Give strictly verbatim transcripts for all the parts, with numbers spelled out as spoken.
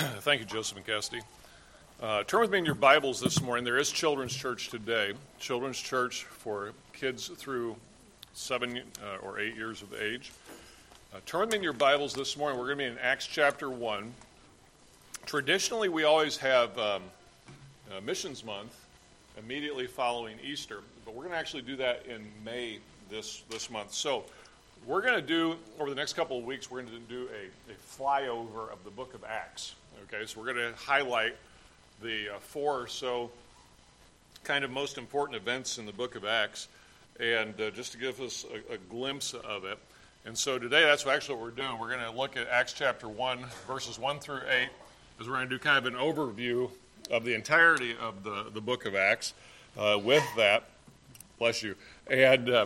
Thank you, Joseph and Cassidy. Uh, turn with me in your Bibles this morning. There is Children's Church today. Children's Church for kids through seven uh, or eight years of age. Uh, turn with me in your Bibles this morning. We're going to be in Acts chapter one. Traditionally, we always have um, uh, Missions Month immediately following Easter, but we're going to actually do that in May this, this month. So we're going to do, over the next couple of weeks, we're going to do a, a flyover of the book of Acts. Okay, so we're going to highlight the uh, four or so kind of most important events in the book of Acts, and uh, just to give us a, a glimpse of it. And so today, that's actually what we're doing. We're going to look at Acts chapter one, verses one through eight, as we're going to do kind of an overview of the entirety of the, the book of Acts uh, with that. Bless you. And uh,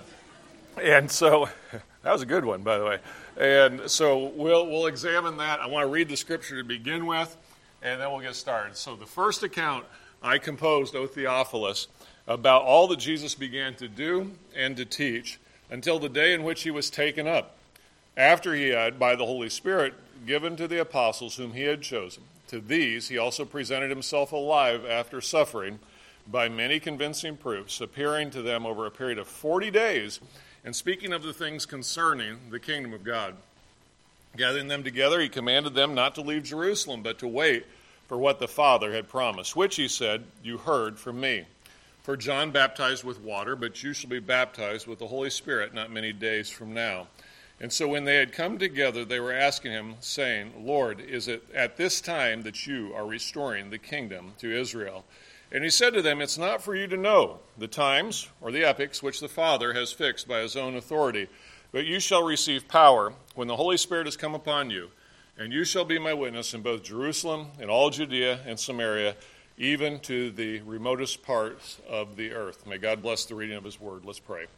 and so, that was a good one, by the way. And so we'll we'll examine that. I want to read the scripture to begin with, and then we'll get started. So the first account I composed, O Theophilus, about all that Jesus began to do and to teach until the day in which he was taken up, after he had, by the Holy Spirit, given to the apostles whom he had chosen. To these he also presented himself alive after suffering by many convincing proofs, appearing to them over a period of forty days, and speaking of the things concerning the kingdom of God. Gathering them together, he commanded them not to leave Jerusalem, but to wait for what the Father had promised, which, he said, you heard from me. For John baptized with water, but you shall be baptized with the Holy Spirit not many days from now. And so when they had come together, they were asking him, saying, Lord, is it at this time that you are restoring the kingdom to Israel? And he said to them, it's not for you to know the times or the epochs which the Father has fixed by his own authority, but you shall receive power when the Holy Spirit has come upon you, and you shall be my witness in both Jerusalem and all Judea and Samaria, even to the remotest parts of the earth. May God bless the reading of his word. Let's pray.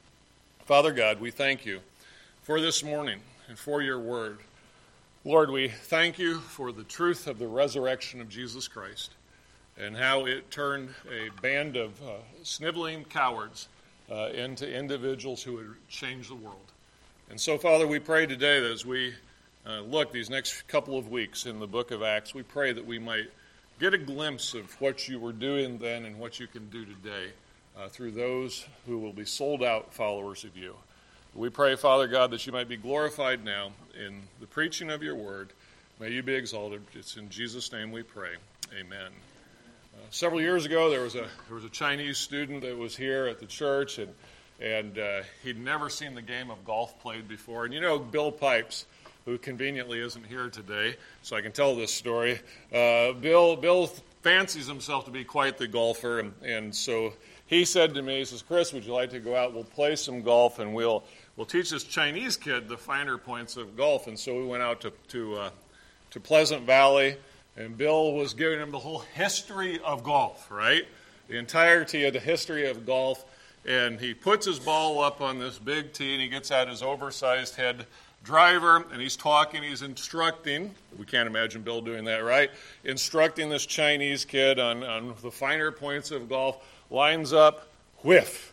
Father God, we thank you for this morning and for your word. Lord, we thank you for the truth of the resurrection of Jesus Christ and how it turned a band of uh, sniveling cowards uh, into individuals who would change the world. And so, Father, we pray today that as we uh, look these next couple of weeks in the book of Acts, we pray that we might get a glimpse of what you were doing then and what you can do today uh, through those who will be sold-out followers of you. We pray, Father God, that you might be glorified now in the preaching of your word. May you be exalted. It's in Jesus' name we pray. Amen. Uh, several years ago, there was a there was a Chinese student that was here at the church, and and uh, he'd never seen the game of golf played before. And you know Bill Pipes, who conveniently isn't here today, so I can tell this story. Uh, Bill Bill fancies himself to be quite the golfer, and, and so he said to me, he says, Chris, would you like to go out? We'll play some golf, and we'll we'll teach this Chinese kid the finer points of golf. And so we went out to to uh, to Pleasant Valley, and Bill was giving him the whole history of golf, right? The entirety of the history of golf. And he puts his ball up on this big tee, and he gets out his oversized head driver, and he's talking, he's instructing, we can't imagine Bill doing that, right? Instructing this Chinese kid on, on the finer points of golf. Lines up, whiff.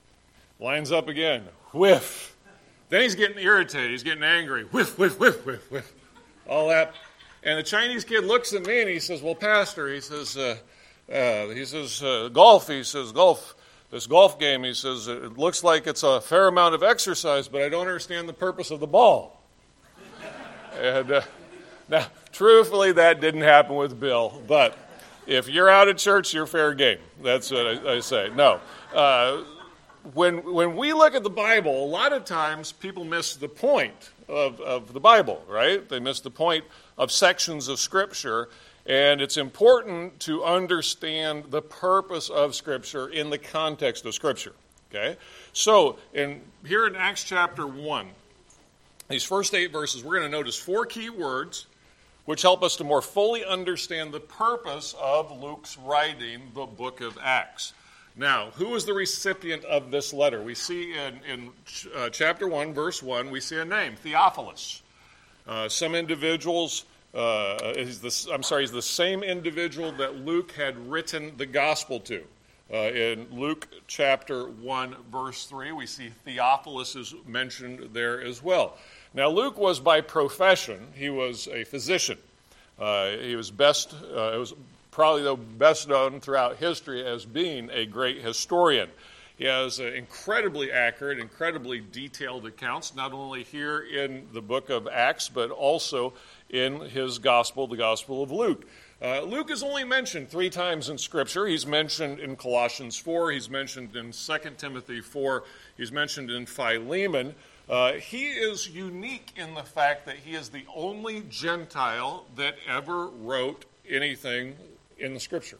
Lines up again, whiff. Then he's getting irritated, he's getting angry, whiff, whiff, whiff, whiff, whiff. All that. And the Chinese kid looks at me and he says, well, Pastor, he says, uh, uh, he says, uh, golf, he says, golf, this golf game, he says, it looks like it's a fair amount of exercise, but I don't understand the purpose of the ball. and uh, now, truthfully, that didn't happen with Bill, but if you're out at church, you're fair game. That's what I, I say. No. Uh, when when we look at the Bible, a lot of times people miss the point of, of the Bible, right? They miss the point of sections of Scripture, and it's important to understand the purpose of Scripture in the context of Scripture, okay? So, in here in Acts chapter one, these first eight verses, we're going to notice four key words which help us to more fully understand the purpose of Luke's writing the book of Acts. Now, who is the recipient of this letter? We see in, in uh, chapter one, verse one, we see a name, Theophilus. Uh, some individuals, uh, is the, I'm sorry, is the same individual that Luke had written the gospel to. Uh, in Luke chapter one, verse three, we see Theophilus is mentioned there as well. Now, Luke was by profession, he was a physician. Uh, he was best, uh, it was probably the best known throughout history as being a great historian. He has uh, incredibly accurate, incredibly detailed accounts, not only here in the book of Acts, but also in his gospel, the Gospel of Luke. Uh, Luke is only mentioned three times in Scripture. He's mentioned in Colossians four, he's mentioned in Second Timothy four, he's mentioned in Philemon. Uh, he is unique in the fact that he is the only Gentile that ever wrote anything in the Scripture.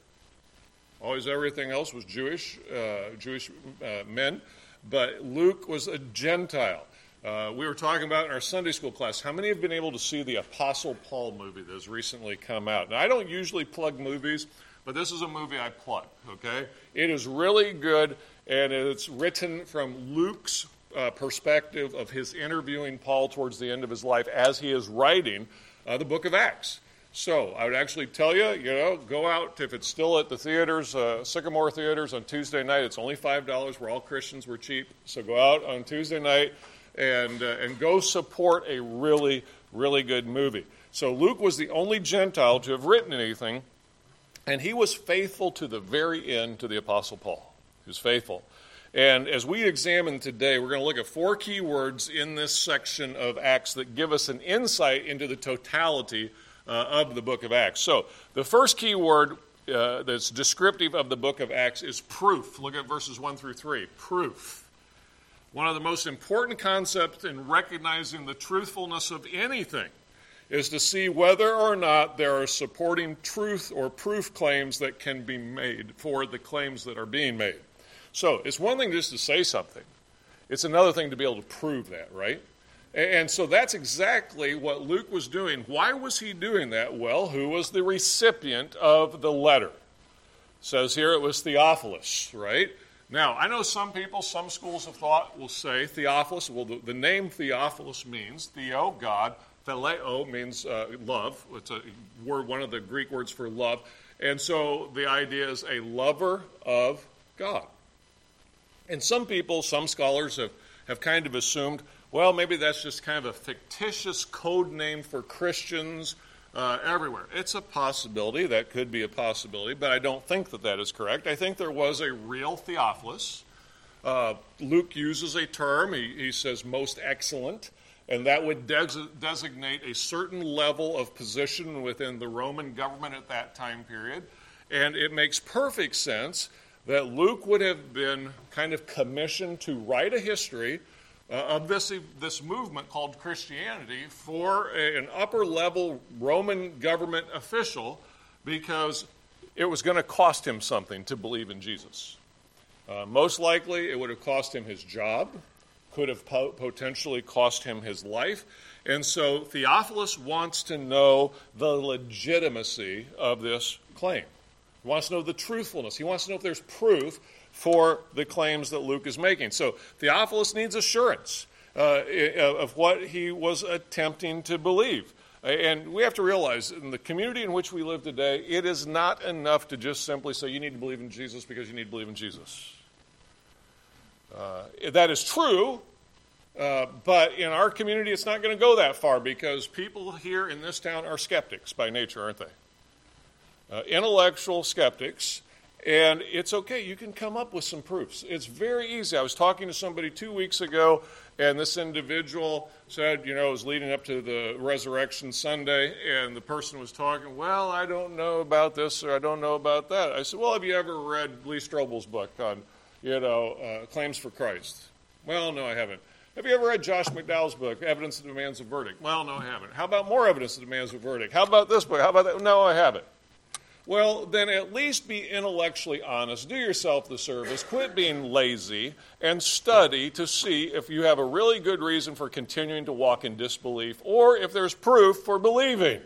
Always everything else was Jewish, uh, Jewish uh, men, but Luke was a Gentile. Uh, we were talking about in our Sunday school class, how many have been able to see the Apostle Paul movie that has recently come out? Now, I don't usually plug movies, but this is a movie I plug, okay? It is really good, and it's written from Luke's uh, perspective of his interviewing Paul towards the end of his life as he is writing uh, the book of Acts. So I would actually tell you, you know, go out, if it's still at the theaters, uh, Sycamore Theaters on Tuesday night. It's only five dollars. We're all Christians. We're cheap. So go out on Tuesday night and uh, and go support a really, really good movie. So Luke was the only Gentile to have written anything, and he was faithful to the very end to the Apostle Paul. He was faithful. And as we examine today, we're going to look at four key words in this section of Acts that give us an insight into the totality Uh, of the book of Acts. So the first key word uh, that's descriptive of the book of Acts is proof. Look at verses one through three. Proof. One of the most important concepts in recognizing the truthfulness of anything is to see whether or not there are supporting truth or proof claims that can be made for the claims that are being made. So it's one thing just to say something. It's another thing to be able to prove that, right? And so that's exactly what Luke was doing. Why was he doing that? Well, who was the recipient of the letter? It says here it was Theophilus, right? Now, I know some people, some schools of thought will say Theophilus. Well, the, the name Theophilus means Theo, God. Phileo means uh, love. It's a word, one of the Greek words for love. And so the idea is a lover of God. And some people, some scholars have, have kind of assumed, well, maybe that's just kind of a fictitious code name for Christians uh, everywhere. It's a possibility. That could be a possibility, but I don't think that that is correct. I think there was a real Theophilus. Uh, Luke uses a term. He, he says most excellent, and that would des- designate a certain level of position within the Roman government at that time period. And it makes perfect sense that Luke would have been kind of commissioned to write a history Uh, of this this movement called Christianity for a, an upper-level Roman government official, because it was going to cost him something to believe in Jesus. Uh, most likely, it would have cost him his job, could have po- potentially cost him his life. And so Theophilus wants to know the legitimacy of this claim. He wants to know the truthfulness. He wants to know if there's proof for the claims that Luke is making. So Theophilus needs assurance uh, of what he was attempting to believe. And we have to realize, in the community in which we live today, it is not enough to just simply say you need to believe in Jesus because you need to believe in Jesus. Uh, that is true, uh, but in our community it's not going to go that far, because people here in this town are skeptics by nature, aren't they? Uh, intellectual skeptics. And it's okay. You can come up with some proofs. It's very easy. I was talking to somebody two weeks ago, and this individual said, you know, it was leading up to the Resurrection Sunday, and the person was talking, well, I don't know about this or I don't know about that. I said, well, have you ever read Lee Strobel's book on, you know, uh, Claims for Christ? Well, no, I haven't. Have you ever read Josh McDowell's book, Evidence That Demands a Verdict? Well, no, I haven't. How about More Evidence That Demands a Verdict? How about this book? How about that? No, I haven't. Well, then at least be intellectually honest. Do yourself the service. Quit being lazy and study to see if you have a really good reason for continuing to walk in disbelief, or if there's proof for believing.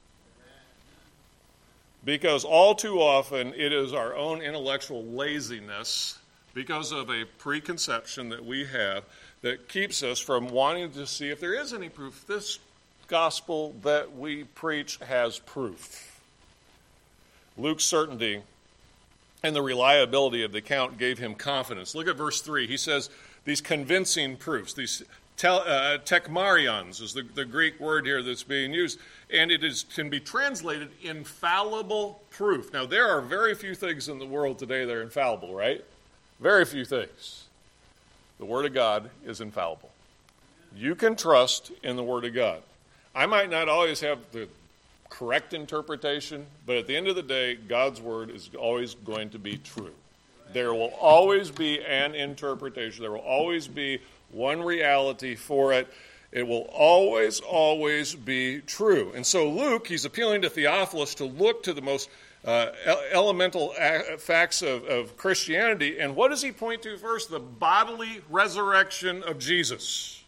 Because all too often it is our own intellectual laziness, because of a preconception that we have, that keeps us from wanting to see if there is any proof. This gospel that we preach has proof. Luke's certainty and the reliability of the account gave him confidence. Look at verse three. He says these convincing proofs, these Tel, uh, tekmarions is the, the Greek word here that's being used, and it is can be translated infallible proof. Now, there are very few things in the world today that are infallible, right? Very few things. The Word of God is infallible. You can trust in the Word of God. I might not always have the correct interpretation, but at the end of the day, God's Word is always going to be true. There will always be an interpretation. There will always be one reality for it. It will always, always be true. And so Luke, he's appealing to Theophilus to look to the most uh, elemental a- facts of, of Christianity. And what does he point to first? The bodily resurrection of Jesus.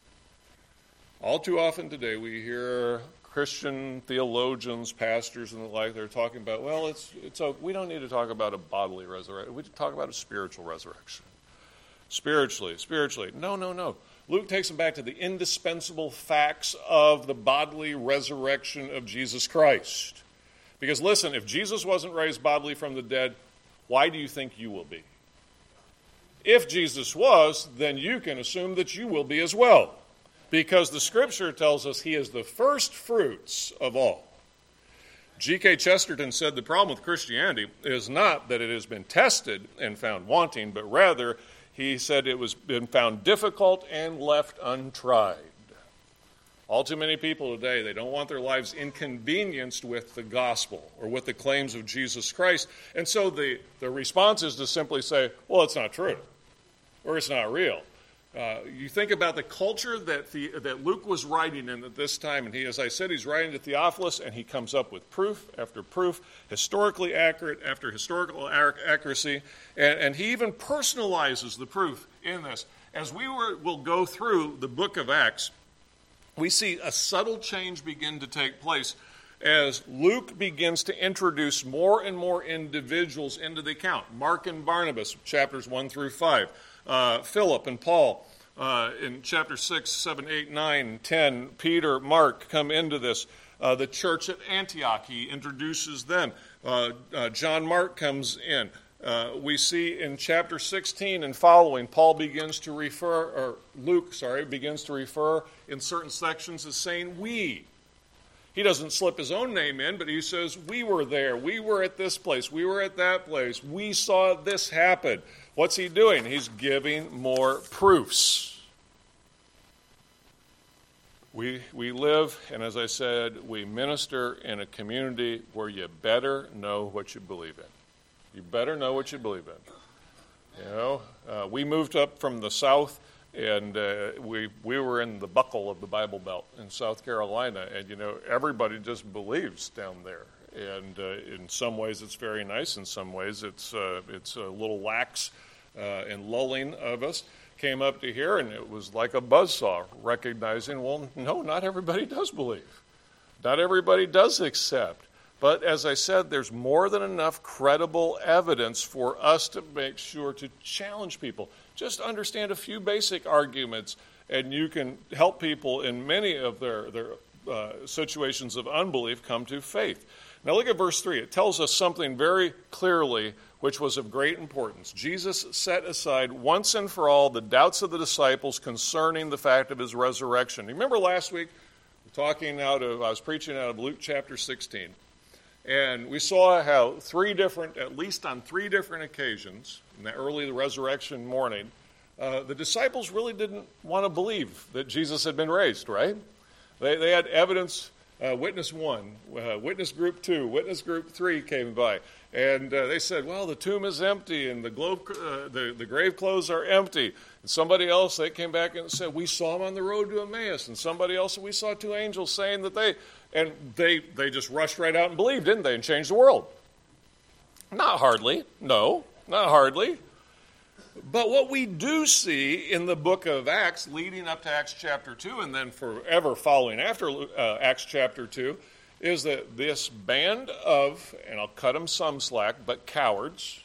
All too often today we hear Christian theologians, pastors, and the like, they're talking about, well, it's it's a, we don't need to talk about a bodily resurrection. We need to talk about a spiritual resurrection. Spiritually, spiritually. No, no, no. Luke takes them back to the indispensable facts of the bodily resurrection of Jesus Christ. Because listen, if Jesus wasn't raised bodily from the dead, why do you think you will be? If Jesus was, then you can assume that you will be as well. Because the Scripture tells us he is the first fruits of all. G K Chesterton said the problem with Christianity is not that it has been tested and found wanting, but rather he said it was been found difficult and left untried. All too many people today, they don't want their lives inconvenienced with the gospel or with the claims of Jesus Christ. And so the, the response is to simply say, well, it's not true, or it's not real. Uh, you think about the culture that the, that Luke was writing in at this time, and he, as I said, he's writing to Theophilus, and he comes up with proof after proof, historically accurate after historical accuracy, and, and he even personalizes the proof in this. As we were, will go through the book of Acts, we see a subtle change begin to take place as Luke begins to introduce more and more individuals into the account. Mark and Barnabas, chapters one through five. Uh, Philip and Paul uh, in chapter six, seven, eight, nine, ten. Peter, Mark come into this. Uh, the church at Antioch, he introduces them. Uh, uh, John Mark comes in. Uh, we see in chapter sixteen and following, Paul begins to refer, or Luke, sorry, begins to refer in certain sections as saying we. He doesn't slip his own name in, but he says, we were there, we were at this place, we were at that place, we saw this happen. What's he doing? He's giving more proofs. We we live, and as I said, we minister in a community where you better know what you believe in. You better know what you believe in. You know, uh, we moved up from the south, and uh, we we were in the buckle of the Bible Belt in South Carolina, and you know, everybody just believes down there. And uh, in some ways, it's very nice. In some ways, it's uh, it's a little lax uh, and lulling of us. Came up to here, and it was like a buzzsaw, recognizing, well, no, not everybody does believe. Not everybody does accept. But as I said, there's more than enough credible evidence for us to make sure to challenge people. Just understand a few basic arguments, and you can help people in many of their, their uh, situations of unbelief come to faith. Now look at verse three. It tells us something very clearly which was of great importance. Jesus set aside once and for all the doubts of the disciples concerning the fact of his resurrection. Remember last week, talking out of, I was preaching out of Luke chapter sixteen. And we saw how three different, at least on three different occasions, in the early resurrection morning, uh, the disciples really didn't want to believe that Jesus had been raised, right? They, they had evidence. Uh, witness one, uh, witness group two, witness group three came by. And uh, they said, well, the tomb is empty and the, globe, uh, the, the grave clothes are empty. And somebody else, they came back and said, we saw him on the road to Emmaus. And somebody else, we saw two angels saying that they, and they, they just rushed right out and believed, didn't they, and changed the world? Not hardly, no, not hardly. But what we do see in the book of Acts, leading up to Acts chapter two, and then forever following after uh, Acts chapter two, is that this band of, and I'll cut them some slack, but cowards,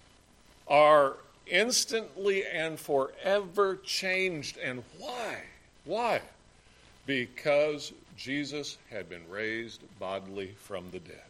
are instantly and forever changed. And why? Why? Because Jesus had been raised bodily from the dead.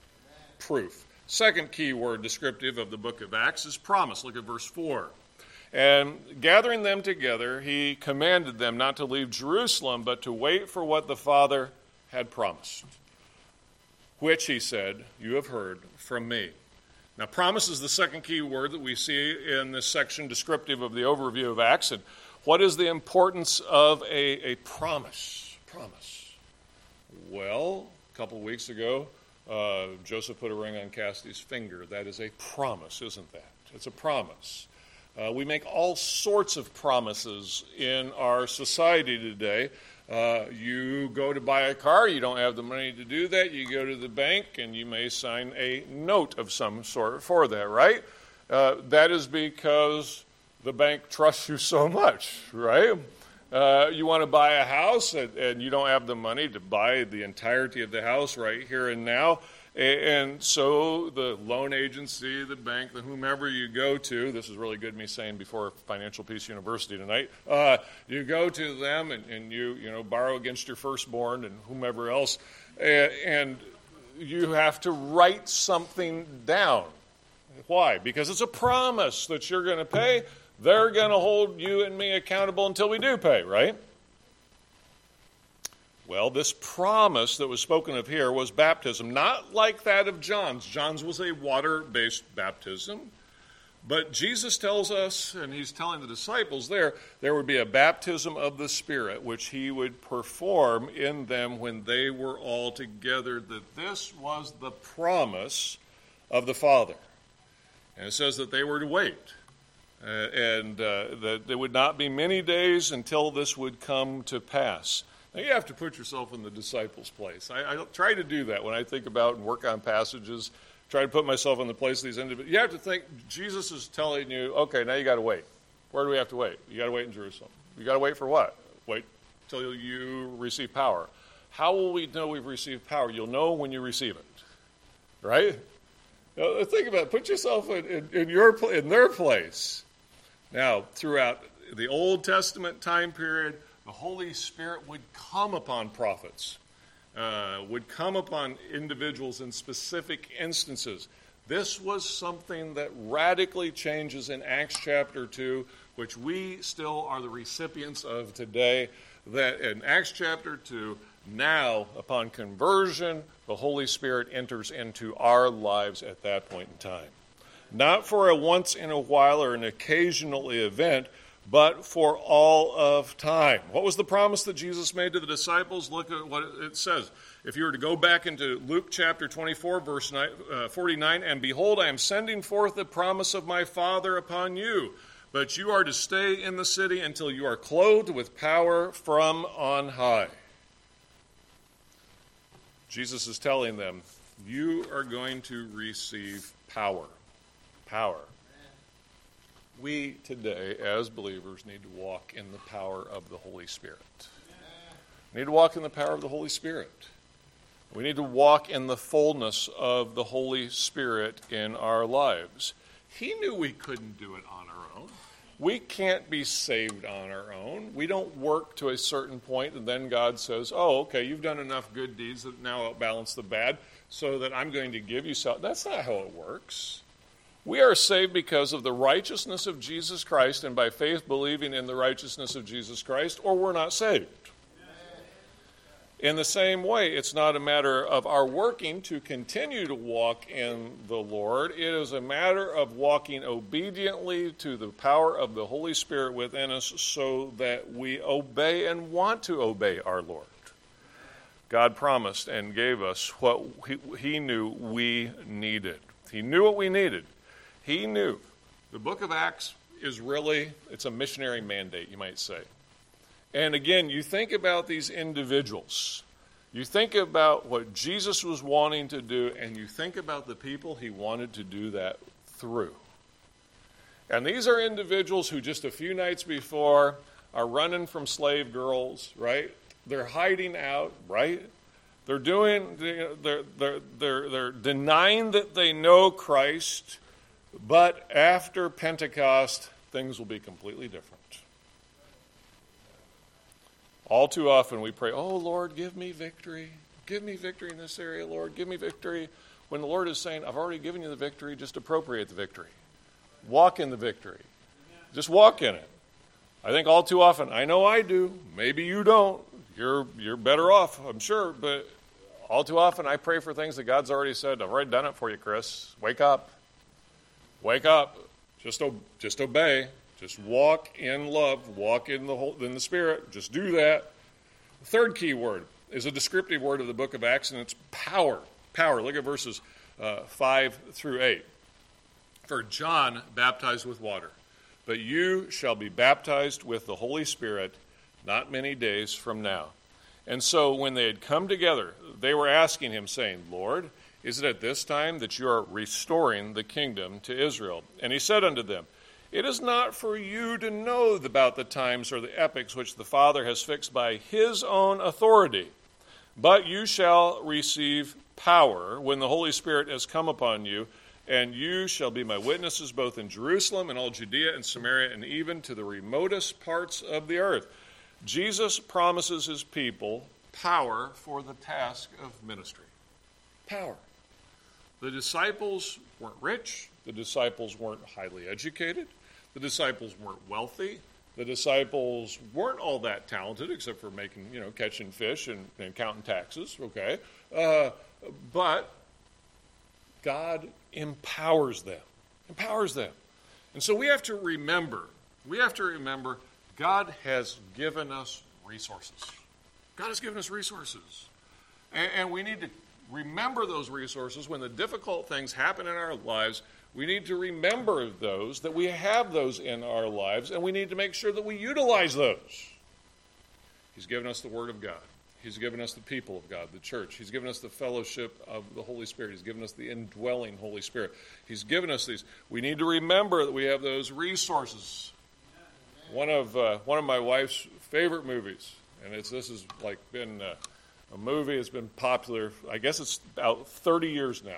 Proof. Second key word descriptive of the book of Acts is promise. Look at verse four. And gathering them together, he commanded them not to leave Jerusalem, but to wait for what the Father had promised, which, he said, you have heard from me. Now, promise is the second key word that we see in this section descriptive of the overview of Acts. And what is the importance of a, a promise? Promise. Well, a couple of weeks ago, uh, Joseph put a ring on Cassidy's finger. That is a promise, isn't that? It's a promise. Uh, we make all sorts of promises in our society today. Uh, you go to buy a car, you don't have the money to do that, you go to the bank and you may sign a note of some sort for that, right? Uh, that is because the bank trusts you so much, right? Uh, you want to buy a house and, and you don't have the money to buy the entirety of the house right here and now. And so the loan agency, the bank, the whomever you go to, this is really good me saying before Financial Peace University tonight, uh, you go to them and, and you you know borrow against your firstborn and whomever else, and, and you have to write something down. Why? Because it's a promise that you're going to pay. They're going to hold you and me accountable until we do pay, right? Well, this promise that was spoken of here was baptism, not like that of John's. John's was a water-based baptism. But Jesus tells us, and he's telling the disciples there, there would be a baptism of the Spirit, which he would perform in them when they were all together, that this was the promise of the Father. And it says that they were to wait, uh, and uh, that there would not be many days until this would come to pass. Now, you have to put yourself in the disciples' place. I, I try to do that when I think about and work on passages, try to put myself in the place of these individuals. You have to think, Jesus is telling you, okay, now you got to wait. Where do we have to wait? You got to wait in Jerusalem. You got to wait for what? Wait till you receive power. How will we know we've received power? You'll know when you receive it, right? Now, think about it. Put yourself in, in, in, your, in their place. Now, throughout the Old Testament time period, the Holy Spirit would come upon prophets, uh, would come upon individuals in specific instances. This was something that radically changes in Acts chapter two, which we still are the recipients of today, that in Acts chapter two, now, upon conversion, the Holy Spirit enters into our lives at that point in time. Not for a once in a while or an occasional event, but for all of time. What was the promise that Jesus made to the disciples? Look at what it says. If you were to go back into Luke chapter twenty-four, verse forty-nine, and behold, I am sending forth the promise of my Father upon you, but you are to stay in the city until you are clothed with power from on high. Jesus is telling them, you are going to receive power. Power. We today, as believers, need to walk in the power of the Holy Spirit. We need to walk in the power of the Holy Spirit. We need to walk in the fullness of the Holy Spirit in our lives. He knew we couldn't do it on our own. We can't be saved on our own. We don't work to a certain point and then God says, oh, okay, you've done enough good deeds that now outbalance the bad so that I'm going to give you something. That's not how it works. We are saved because of the righteousness of Jesus Christ and by faith believing in the righteousness of Jesus Christ, or we're not saved. In the same way, it's not a matter of our working to continue to walk in the Lord. It is a matter of walking obediently to the power of the Holy Spirit within us so that we obey and want to obey our Lord. God promised and gave us what he, he knew we needed. He knew what we needed. He knew. The book of Acts is really, it's a missionary mandate, you might say. And again, you think about these individuals. You think about what Jesus was wanting to do, and you think about the people he wanted to do that through. And these are individuals who just a few nights before are running from slave girls, right? They're hiding out, right? They're doing, they're, they're, they're, they're denying that they know Christ. But after Pentecost, things will be completely different. All too often we pray, oh, Lord, give me victory. Give me victory in this area, Lord. Give me victory. When the Lord is saying, I've already given you the victory, just appropriate the victory. Walk in the victory. Just walk in it. I think all too often, I know I do, maybe you don't, you're you're better off, I'm sure, but all too often I pray for things that God's already said, I've already done it for you, Chris. Wake up. Wake up. Just, just obey. Just walk in love. Walk in the whole, in the Spirit. Just do that. The third key word is a descriptive word of the book of Acts, and it's power. Power. Look at verses uh, five through eight. For John baptized with water, but you shall be baptized with the Holy Spirit not many days from now. And so when they had come together, they were asking him, saying, Lord, is it at this time that you are restoring the kingdom to Israel? And he said unto them, it is not for you to know about the times or the epochs which the Father has fixed by his own authority, but you shall receive power when the Holy Spirit has come upon you, and you shall be my witnesses both in Jerusalem and all Judea and Samaria and even to the remotest parts of the earth. Jesus promises his people power for the task of ministry. Power. The disciples weren't rich. The disciples weren't highly educated. The disciples weren't wealthy. The disciples weren't all that talented except for making, you know, catching fish and, and counting taxes, okay? Uh, but God empowers them, empowers them. And so we have to remember, we have to remember God has given us resources. God has given us resources. And, and we need to remember those resources when the difficult things happen in our lives. We need to remember those, that we have those in our lives, and we need to make sure that we utilize those. He's given us the Word of God. He's given us the people of God, the church. He's given us the fellowship of the Holy Spirit. He's given us the indwelling Holy Spirit. He's given us these. We need to remember that we have those resources. One of uh, one of my wife's favorite movies, and it's this has like been uh, a movie that's been popular, I guess it's about thirty years now,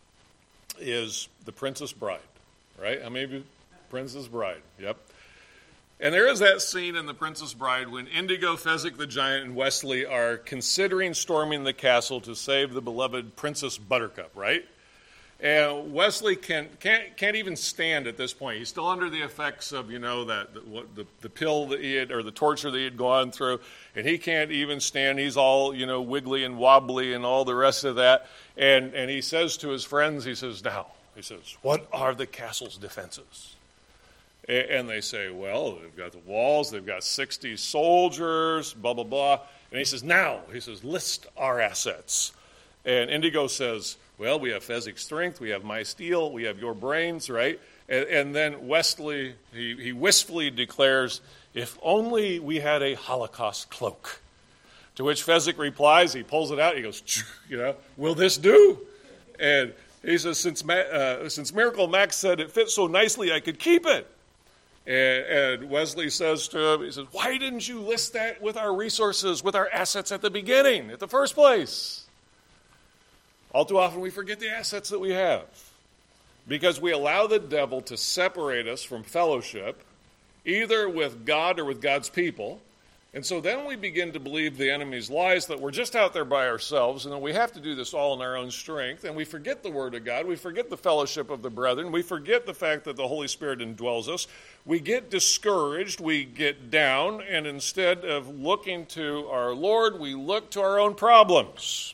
is The Princess Bride, right? How many of you? Princess Bride, yep. And there is that scene in The Princess Bride when Indigo, Fezzik the Giant, and Wesley are considering storming the castle to save the beloved Princess Buttercup, right? And Wesley can, can't can't even stand at this point. He's still under the effects of, you know, that the, what, the, the pill that he had, or the torture that he had gone through, and he can't even stand. He's all, you know, wiggly and wobbly and all the rest of that. And, and he says to his friends, he says, now, he says, what are the castle's defenses? And they say, well, they've got the walls, they've got sixty soldiers, blah, blah, blah. And he says, now, he says, list our assets. And Indigo says, well, we have Fezzik's strength, we have my steel, we have your brains, right? And, and then Wesley, he, he wistfully declares, if only we had a Holocaust cloak. To which Fezzik replies, he pulls it out, he goes, you know, will this do? And he says, since, uh, since Miracle Max said it fits so nicely, I could keep it. And Wesley says to him, he says, why didn't you list that with our resources, with our assets at the beginning, at the first place? All too often we forget the assets that we have because we allow the devil to separate us from fellowship, either with God or with God's people. And so then we begin to believe the enemy's lies that we're just out there by ourselves and that we have to do this all in our own strength. And we forget the Word of God. We forget the fellowship of the brethren. We forget the fact that the Holy Spirit indwells us. We get discouraged. We get down. And instead of looking to our Lord, we look to our own problems.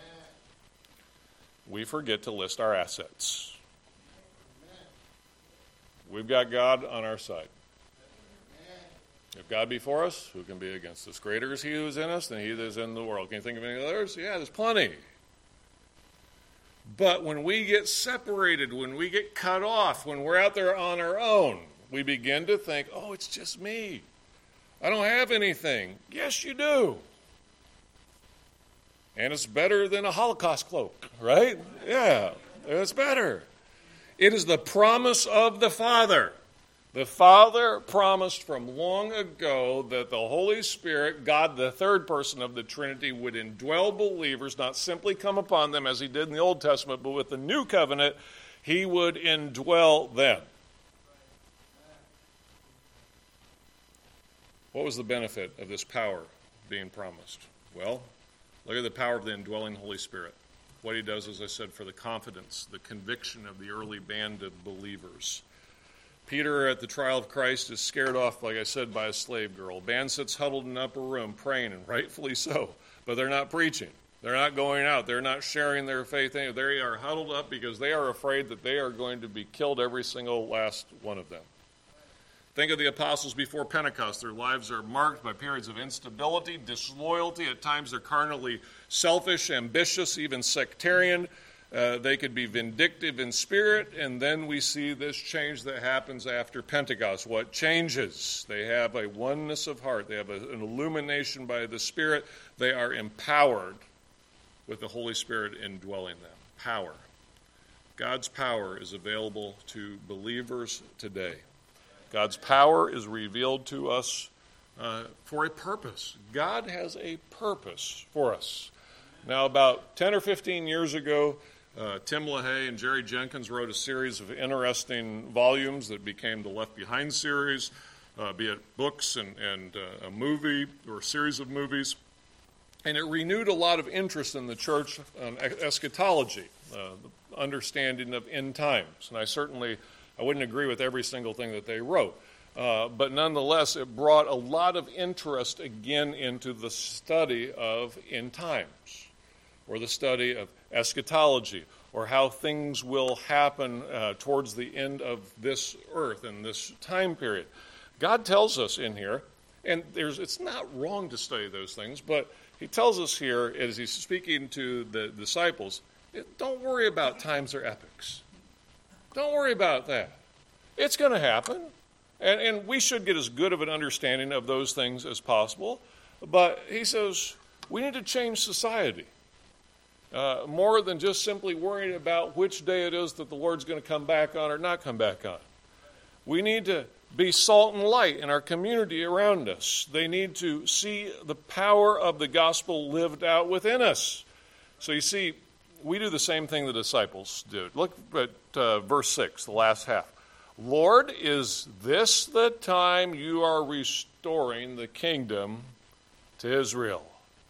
We forget to list our assets. We've got God on our side. If God be for us, who can be against us? Greater is he who is in us than he that is in the world. Can you think of any others? Yeah, there's plenty. But when we get separated, when we get cut off, when we're out there on our own, we begin to think, oh, it's just me. I don't have anything. Yes, you do. And it's better than a Holocaust cloak, right? Yeah, it's better. It is the promise of the Father. The Father promised from long ago that the Holy Spirit, God, the third person of the Trinity, would indwell believers, not simply come upon them as he did in the Old Testament, but with the new covenant, he would indwell them. What was the benefit of this power being promised? Well, look at the power of the indwelling Holy Spirit. What he does, as I said, for the confidence, the conviction of the early band of believers. Peter at the trial of Christ is scared off, like I said, by a slave girl. A man sits huddled in an upper room praying, and rightfully so, but they're not preaching. They're not going out. They're not sharing their faith. They are huddled up because they are afraid that they are going to be killed, every single last one of them. Think of the apostles before Pentecost. Their lives are marked by periods of instability, disloyalty. At times they're carnally selfish, ambitious, even sectarian. Uh, they could be vindictive in spirit. And then we see this change that happens after Pentecost. What changes? They have a oneness of heart. They have a, an illumination by the Spirit. They are empowered with the Holy Spirit indwelling them. Power. God's power is available to believers today. God's power is revealed to us uh, for a purpose. God has a purpose for us. Now, about ten or fifteen years ago, uh, Tim LaHaye and Jerry Jenkins wrote a series of interesting volumes that became the Left Behind series, uh, be it books and, and uh, a movie or a series of movies. And it renewed a lot of interest in the church on eschatology, uh, the understanding of end times. And I certainly I wouldn't agree with every single thing that they wrote. Uh, but nonetheless, it brought a lot of interest again into the study of end times, or the study of eschatology, or how things will happen uh, towards the end of this earth and this time period. God tells us in here, and there's it's not wrong to study those things, but he tells us here, as he's speaking to the disciples, don't worry about times or epochs. Don't worry about that. It's going to happen. And, and we should get as good of an understanding of those things as possible. But he says we need to change society. Uh, more than just simply worrying about which day it is that the Lord's going to come back on or not come back on. We need to be salt and light in our community around us. They need to see the power of the gospel lived out within us. So you see, we do the same thing the disciples did. Look at uh, verse six, the last half. Lord, is this the time you are restoring the kingdom to Israel?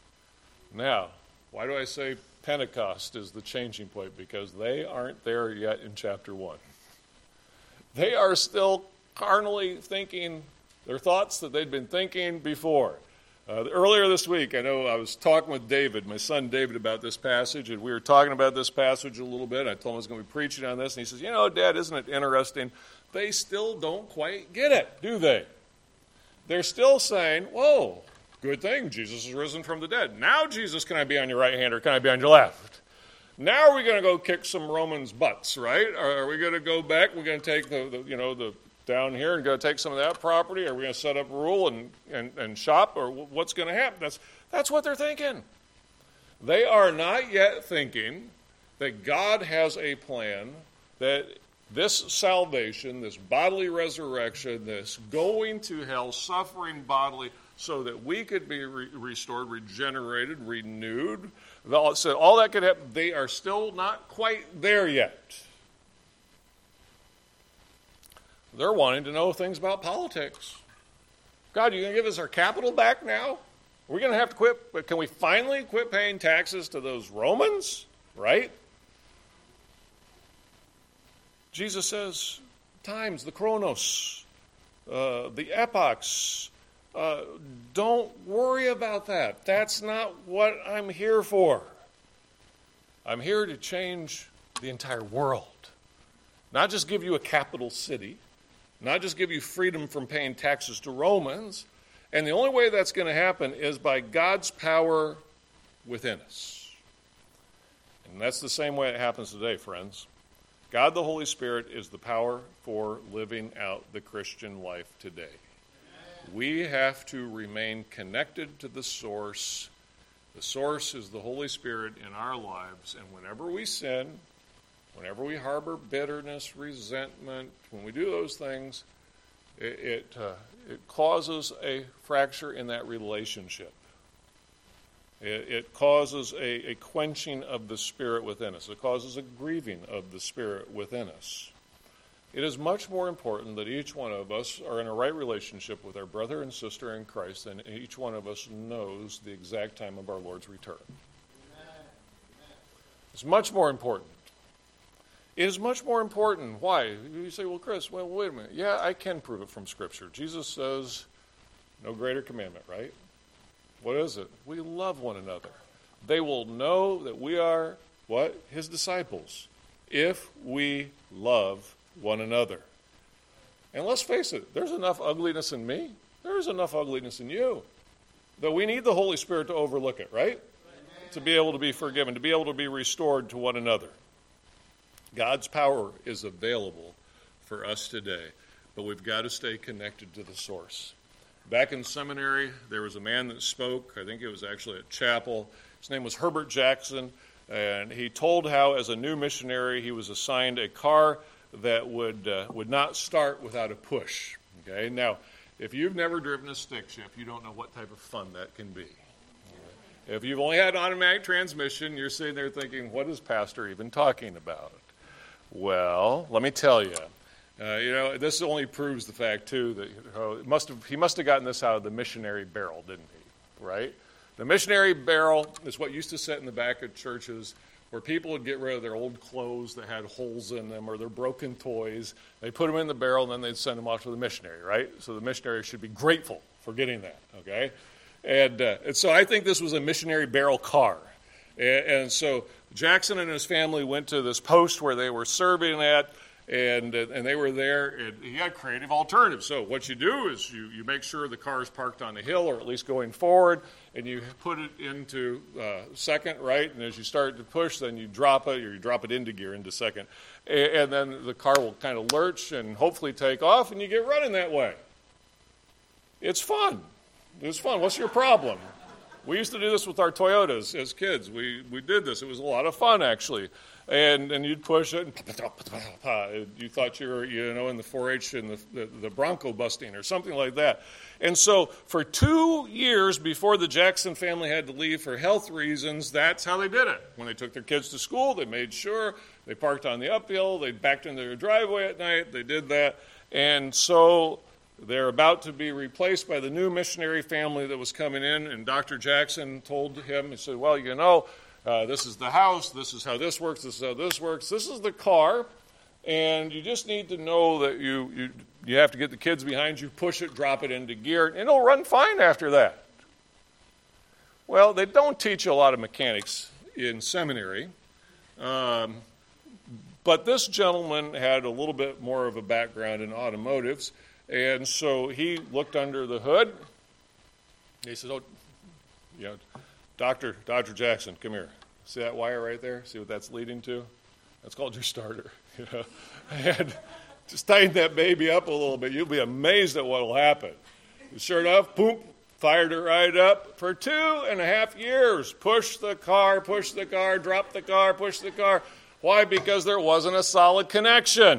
Now, why do I say Pentecost is the changing point? Because they aren't there yet in chapter one. They are still carnally thinking their thoughts that they'd been thinking before. Uh, earlier this week, I know I was talking with David, my son David, about this passage, and we were talking about this passage a little bit. I told him I was going to be preaching on this, and he says, you know, Dad, isn't it interesting? They still don't quite get it, do they? They're still saying, whoa, good thing, Jesus is risen from the dead. Now, Jesus, can I be on your right hand or can I be on your left? Now are we going to go kick some Romans' butts, right? Or are we going to go back? We're going to take the, the you know, the down here and go take some of that property? Are we going to set up a rule and, and, and shop? Or what's going to happen? That's, that's what they're thinking. They are not yet thinking that God has a plan, that this salvation, this bodily resurrection, this going to hell, suffering bodily, so that we could be re- restored, regenerated, renewed. So all that could happen. They are still not quite there yet. They're wanting to know things about politics. God, are you going to give us our capital back now? Are we going to have to quit? But can we finally quit paying taxes to those Romans? Right? Jesus says, times, the chronos, uh, the epochs, uh, don't worry about that. That's not what I'm here for. I'm here to change the entire world. Not just give you a capital city. Not just give you freedom from paying taxes to Romans. And the only way that's going to happen is by God's power within us. And that's the same way it happens today, friends. God the Holy Spirit is the power for living out the Christian life today. We have to remain connected to the source. The source is the Holy Spirit in our lives. And whenever we sin, whenever we harbor bitterness, resentment, when we do those things, it it, uh, it causes a fracture in that relationship. It, it causes a, a quenching of the Spirit within us. It causes a grieving of the Spirit within us. It is much more important that each one of us are in a right relationship with our brother and sister in Christ, and each one of us knows the exact time of our Lord's return. It's much more important. is much more important. Why? You say, well, Chris, well, wait a minute. Yeah, I can prove it from Scripture. Jesus says, no greater commandment, right? What is it? We love one another. They will know that we are, what? His disciples, if we love one another. And let's face it, there's enough ugliness in me. There's enough ugliness in you. That we need the Holy Spirit to overlook it, right? Amen. To be able to be forgiven, to be able to be restored to one another. God's power is available for us today, but we've got to stay connected to the source. Back in seminary, there was a man that spoke. I think it was actually at chapel. His name was Herbert Jackson, and he told how, as a new missionary, he was assigned a car that would uh, would not start without a push. Okay, now, if you've never driven a stick shift, you don't know what type of fun that can be. If you've only had automatic transmission, you're sitting there thinking, what is Pastor even talking about? Well, let me tell you. Uh, you know, this only proves the fact, too, that you know, it must have, he must have gotten this out of the missionary barrel, didn't he? Right? The missionary barrel is what used to sit in the back of churches where people would get rid of their old clothes that had holes in them or their broken toys. They put them in the barrel, and then they'd send them off to the missionary, right? So the missionary should be grateful for getting that, okay? And, uh, and so I think this was a missionary barrel car. And, and so Jackson and his family went to this post where they were serving at, and and they were there, and he had creative alternatives. So what you do is you, you make sure the car is parked on the hill, or at least going forward, and you put it into uh, second, right? And as you start to push, then you drop it, or you drop it into gear, into second. And, and then the car will kind of lurch and hopefully take off, and you get running that way. It's fun. It's fun. What's your problem? We used to do this with our Toyotas as kids. We we did this. It was a lot of fun, actually. And and you'd push it, and you thought you were, you know, in the four H and the, the, the Bronco busting or something like that. And so for two years before the Jackson family had to leave for health reasons, that's how they did it. When they took their kids to school, they made sure they parked on the uphill, they backed into their driveway at night, they did that. And so they're about to be replaced by the new missionary family that was coming in, and Doctor Jackson told him, he said, well, you know, Uh, this is the house, this is how this works, this is how this works, this is the car, and you just need to know that you, you, you have to get the kids behind you, push it, drop it into gear, and it'll run fine after that. Well, they don't teach a lot of mechanics in seminary, um, but this gentleman had a little bit more of a background in automotives, and so he looked under the hood, and he said, oh, you know, Doctor, Doctor Jackson, come here. See that wire right there? See what that's leading to? That's called your starter. You know? And just tighten that baby up a little bit. You'll be amazed at what will happen. And sure enough, boom, fired it right up for two and a half years. Push the car, push the car, drop the car, push the car. Why? Because there wasn't a solid connection.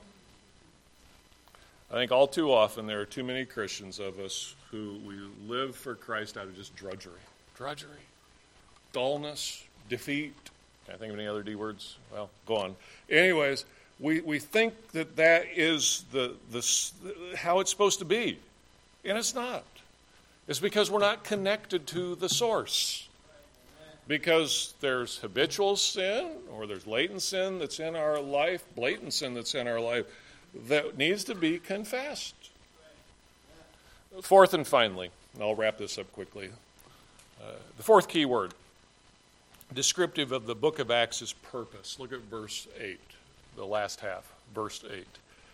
I think all too often there are too many Christians of us who we live for Christ out of just drudgery. Drudgery, dullness, defeat. Can I think of any other D words? Well, go on. Anyways, we, we think that that is the, the how it's supposed to be, and it's not. It's because we're not connected to the source. Because there's habitual sin, or there's latent sin that's in our life, blatant sin that's in our life, that needs to be confessed. Fourth and finally, and I'll wrap this up quickly. Uh, the fourth key word, descriptive of the book of Acts, is purpose. Look at verse eight, the last half, verse eight.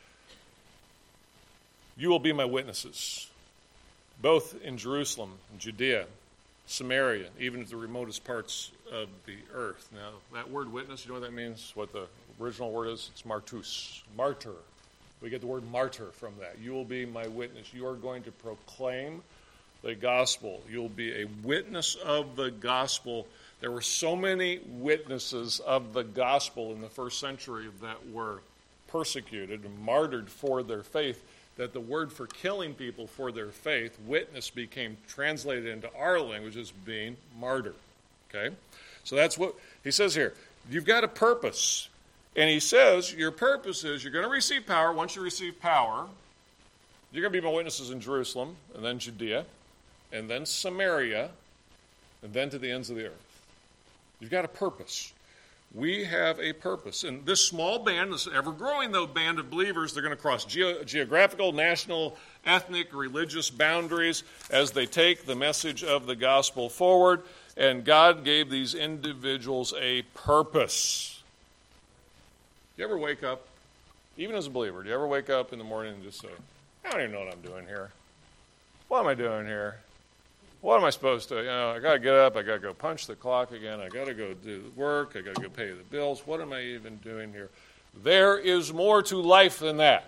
You will be my witnesses, both in Jerusalem, Judea, Samaria, even to the remotest parts of the earth. Now, that word witness, you know what that means? What the original word is? It's martus, martyr. We get the word martyr from that. You will be my witness. You are going to proclaim the gospel. You'll be a witness of the gospel. There were so many witnesses of the gospel in the first century that were persecuted and martyred for their faith that the word for killing people for their faith, witness, became translated into our language as being martyr. Okay? So that's what he says here. You've got a purpose. And he says your purpose is you're going to receive power. Once you receive power, you're going to be my witnesses in Jerusalem, and then Judea, and then Samaria, and then to the ends of the earth. You've got a purpose. We have a purpose. And this small band, this ever-growing, though, band of believers, they're going to cross ge- geographical, national, ethnic, religious boundaries as they take the message of the gospel forward. And God gave these individuals a purpose. Do you ever wake up, even as a believer, do you ever wake up in the morning and just say, I don't even know what I'm doing here. What am I doing here? What am I supposed to, you know, I got to get up, I got to go punch the clock again, I got to go do the work, I got to go pay the bills. What am I even doing here? There is more to life than that.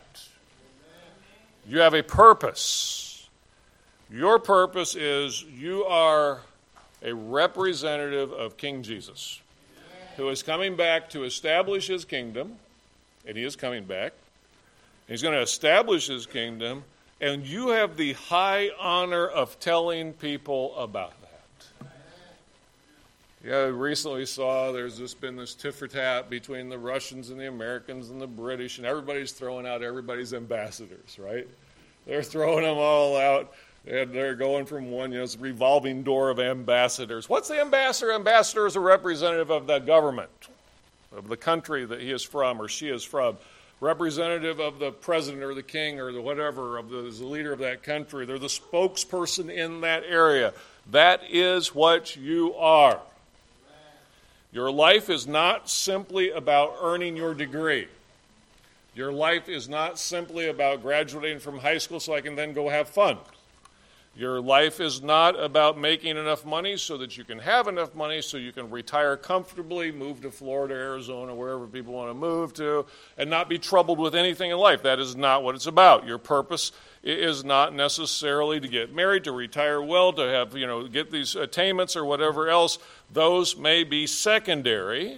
You have a purpose. Your purpose is you are a representative of King Jesus, who is coming back to establish his kingdom, and he is coming back. He's going to establish his kingdom, and you have the high honor of telling people about that. Yeah, recently saw there's just been this tit for tat between the Russians and the Americans and the British, and everybody's throwing out everybody's ambassadors, right? They're throwing them all out, and they're going from one, you know, it's a revolving door of ambassadors. What's the ambassador? Ambassador is a representative of the government, of the country that he is from or she is from. Representative of the president or the king or the whatever, of the, the leader of that country. They're the spokesperson in that area. That is what you are. Your life is not simply about earning your degree. Your life is not simply about graduating from high school so I can then go have fun. Your life is not about making enough money so that you can have enough money so you can retire comfortably, move to Florida, Arizona, wherever people want to move to, and not be troubled with anything in life. That is not what it's about. Your purpose is not necessarily to get married, to retire well, to have, you know, get these attainments or whatever else. Those may be secondary.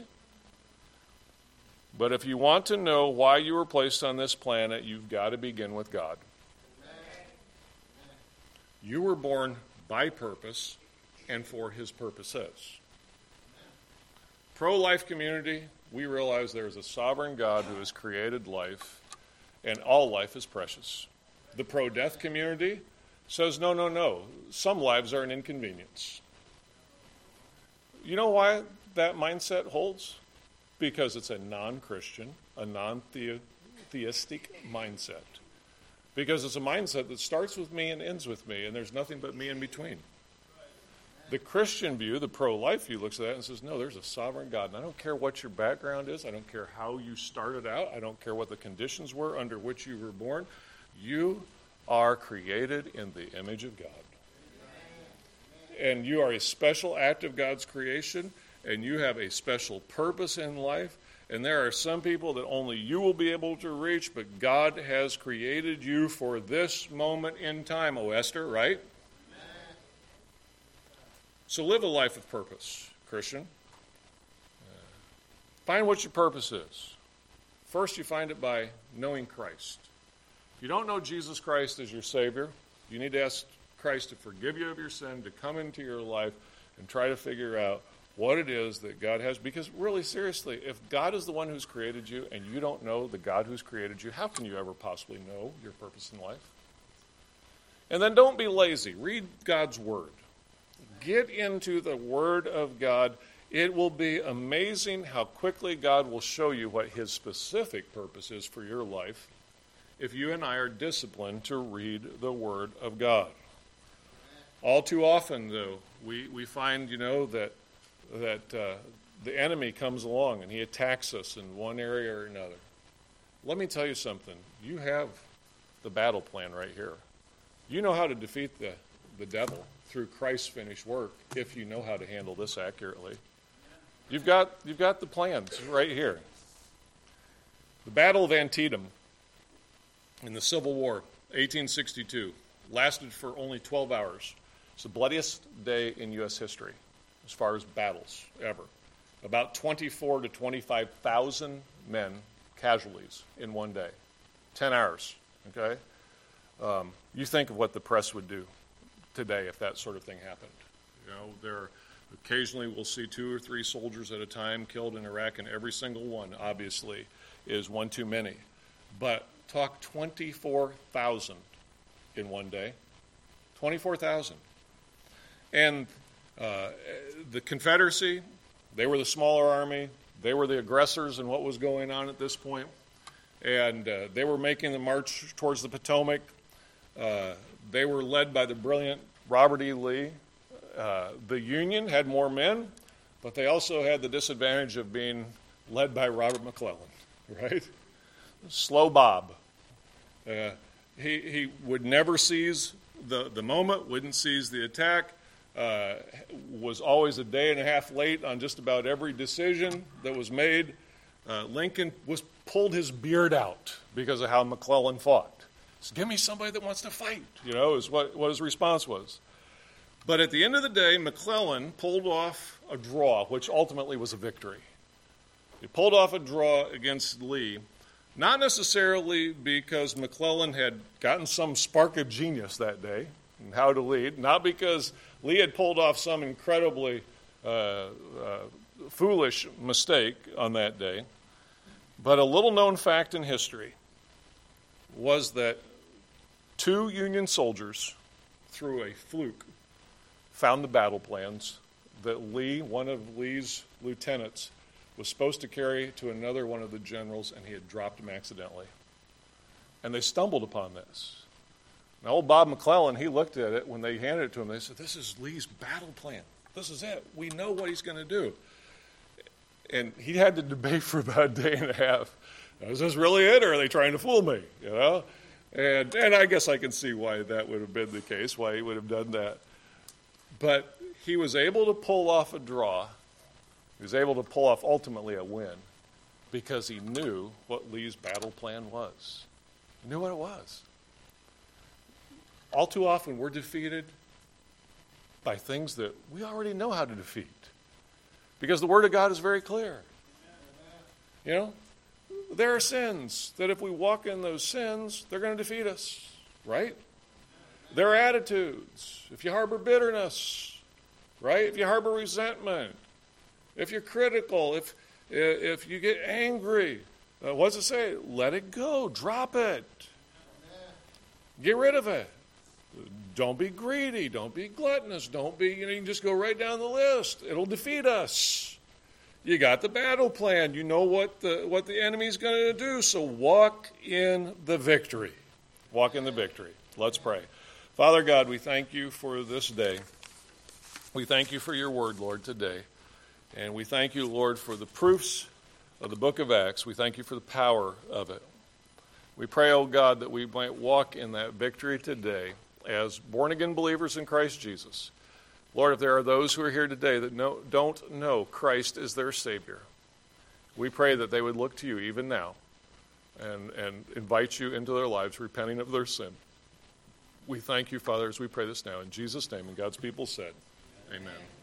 But if you want to know why you were placed on this planet, you've got to begin with God. You were born by purpose and for his purposes. Pro-life community, we realize there is a sovereign God who has created life, and all life is precious. The pro-death community says, no, no, no, some lives are an inconvenience. You know why that mindset holds? Because it's a non-Christian, a non-theistic mindset. Because it's a mindset that starts with me and ends with me, and there's nothing but me in between. The Christian view, the pro-life view, looks at that and says, no, there's a sovereign God. And I don't care what your background is. I don't care how you started out. I don't care what the conditions were under which you were born. You are created in the image of God. And you are a special act of God's creation, and you have a special purpose in life. And there are some people that only you will be able to reach, but God has created you for this moment in time, oh Esther, right? Amen. So live a life of purpose, Christian. Uh, find what your purpose is. First, you find it by knowing Christ. If you don't know Jesus Christ as your Savior, you need to ask Christ to forgive you of your sin, to come into your life, and try to figure out what it is that God has. Because really, seriously, if God is the one who's created you and you don't know the God who's created you, how can you ever possibly know your purpose in life? And then don't be lazy. Read God's Word. Get into the Word of God. It will be amazing how quickly God will show you what his specific purpose is for your life if you and I are disciplined to read the Word of God. All too often, though, we, we find, you know, that that uh, the enemy comes along and he attacks us in one area or another. Let me tell you something. You have the battle plan right here. You know how to defeat the, the devil through Christ's finished work if you know how to handle this accurately. You've got, you've got the plans right here. The Battle of Antietam in the Civil War, eighteen sixty-two, lasted for only twelve hours. It's the bloodiest day in U S history as far as battles ever. About twenty-four to twenty-five thousand men, casualties in one day. Ten hours, okay? Um, you think of what the press would do today if that sort of thing happened. You know, there occasionally we'll see two or three soldiers at a time killed in Iraq, and every single one, obviously, is one too many. But talk twenty-four thousand in one day. twenty-four thousand. And uh, the Confederacy, they were the smaller army. They were the aggressors in what was going on at this point. And uh, they were making the march towards the Potomac. Uh, they were led by the brilliant Robert E. Lee. Uh, the Union had more men, but they also had the disadvantage of being led by Robert McClellan, right? Slow Bob. Uh, he, he would never seize the, the moment, wouldn't seize the attack, uh, was always a day and a half late on just about every decision that was made. Uh, Lincoln was pulled his beard out because of how McClellan fought. So give me somebody that wants to fight, you know, is what, what his response was. But at the end of the day, McClellan pulled off a draw, which ultimately was a victory. He pulled off a draw against Lee, not necessarily because McClellan had gotten some spark of genius that day in how to lead, not because Lee had pulled off some incredibly uh, uh, foolish mistake on that day, but a little-known fact in history was that two Union soldiers, through a fluke, found the battle plans that Lee, one of Lee's lieutenants, was supposed to carry to another one of the generals, and he had dropped them accidentally. And they stumbled upon this. Now, old Bob McClellan, he looked at it when they handed it to him. They said, this is Lee's battle plan. This is it. We know what he's going to do. And he had to debate for about a day and a half. Is this really it, or are they trying to fool me? You know, and and I guess I can see why that would have been the case, why he would have done that. But he was able to pull off a draw. He was able to pull off ultimately a win because he knew what Lee's battle plan was. He knew what it was. All too often we're defeated by things that we already know how to defeat because the Word of God is very clear. You know, there are sins that if we walk in those sins, they're going to defeat us, right? There are attitudes. If you harbor bitterness, right? If you harbor resentment, if you're critical, if if you get angry, uh, what does it say? Let it go. Drop it. Get rid of it. Don't be greedy. Don't be gluttonous. Don't be, you know, you can just go right down the list. It'll defeat us. You got the battle plan. You know what the what the enemy's going to do. So walk in the victory. Walk in the victory. Let's pray. Father God, we thank you for this day. We thank you for your word, Lord, today. And we thank you, Lord, for the proofs of the book of Acts. We thank you for the power of it. We pray, oh God, that we might walk in that victory today as born-again believers in Christ Jesus. Lord, if there are those who are here today that know, don't know Christ as their Savior, we pray that they would look to you even now and, and invite you into their lives, repenting of their sin. We thank you, Father, as we pray this now. In Jesus' name, and God's people said, amen.